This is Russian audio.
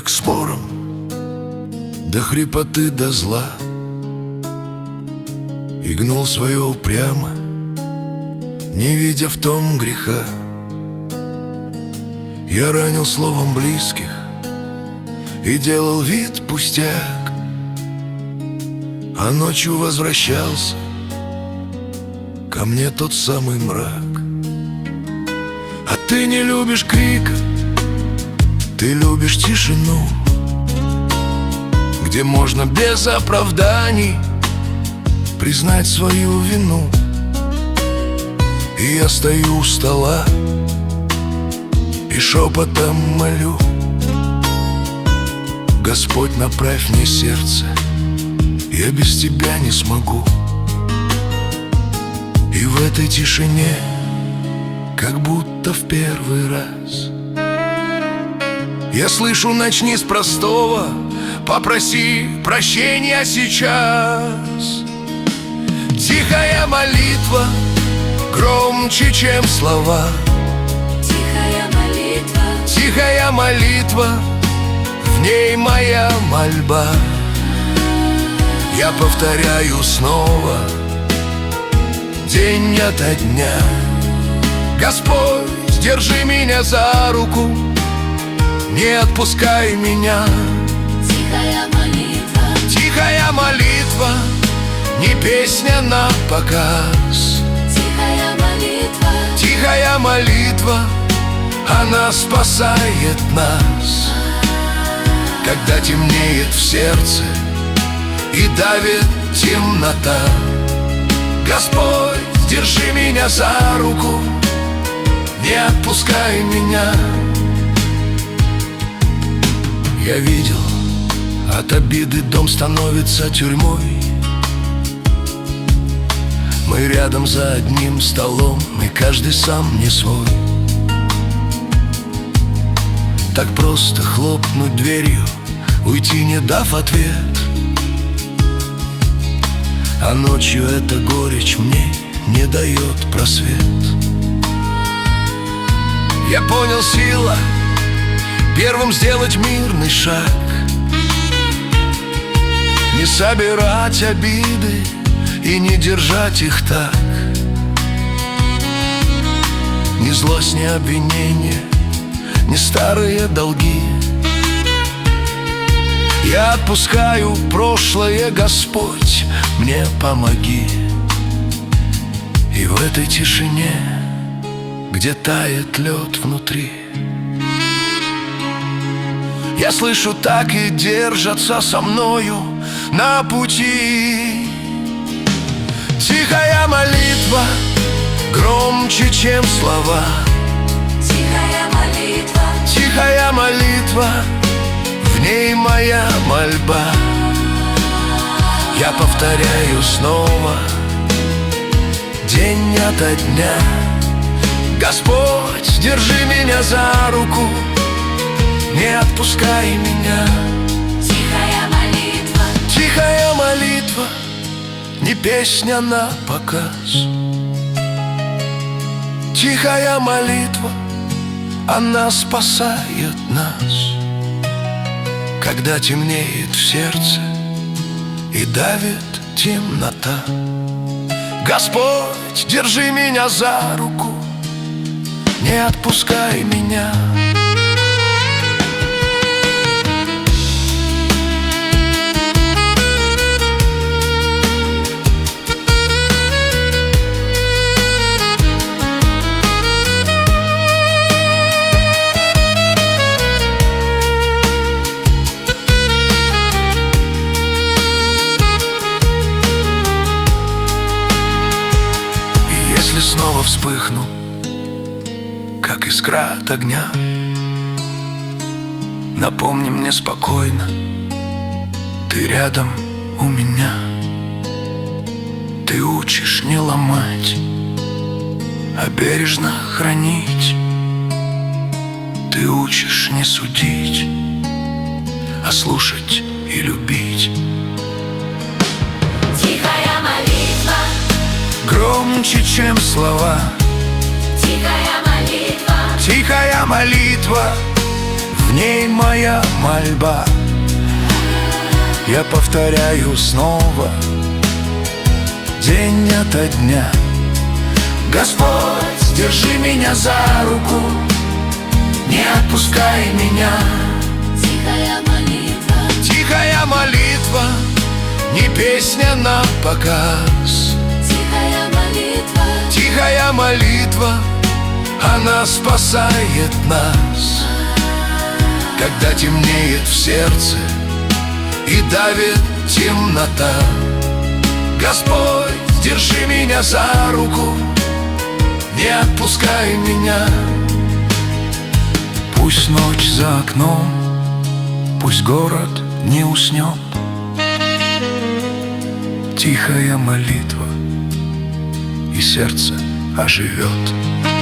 к спорам, до хрипоты, до зла, и гнул свое упрямо, не видя в том греха. Я ранил словом близких и делал вид пустяк, а ночью возвращался ко мне тот самый мрак. А ты не любишь крика, ты любишь тишину, где можно без оправданий признать свою вину. И я стою у стола и шепотом молю: Господь, направь мне сердце, я без тебя не смогу. И в этой тишине, как будто в первый раз, я слышу: начни с простого, попроси прощения сейчас. Тихая молитва громче, чем слова. Тихая молитва, в ней моя мольба. Я повторяю снова, день ото дня: Господь, держи меня за руку, не отпускай меня. Тихая молитва, не песня на показ. Тихая молитва, она спасает нас, когда темнеет в сердце и давит темнота. Господь, держи меня за руку, не отпускай меня. Я видел, от обиды дом становится тюрьмой. Мы рядом за одним столом, и каждый сам не свой. Так просто хлопнуть дверью, уйти, не дав ответ. А ночью эта горечь мне не дает просвет. Я понял, сила первым сделать мирный шаг, не собирать обиды и не держать их так. Ни злость, ни обвинение, ни старые долги. Я отпускаю прошлое, Господь, мне помоги. И в этой тишине, где тает лед внутри, я слышу, так и держатся со мною на пути. Тихая молитва громче, чем слова. Тихая молитва, в ней моя мольба. Я повторяю снова, день ото дня: Господь, держи меня за руку, не отпускай меня. Тихая молитва, не песня на показ. Тихая молитва, она спасает нас, когда темнеет в сердце и давит темнота. Господь, держи меня за руку, не отпускай меня. Снова вспыхну, как искра от огня, напомни мне спокойно, ты рядом у меня. Ты учишь не ломать, а бережно хранить. Ты учишь не судить, а слушать и любить. Тихая молитва громче, чем слова. Тихая молитва Тихая молитва, в ней моя мольба. Я повторяю снова, день ото дня: Господь, держи меня за руку, не отпускай меня. Тихая молитва, Тихая молитва, не песня на показ. тихая молитва, Тихая молитва, она спасает нас. Когда темнеет в сердце и давит темнота, Господь, держи меня за руку, не отпускай меня. Пусть ночь за окном, пусть город не уснет, тихая молитва, и сердце оживет.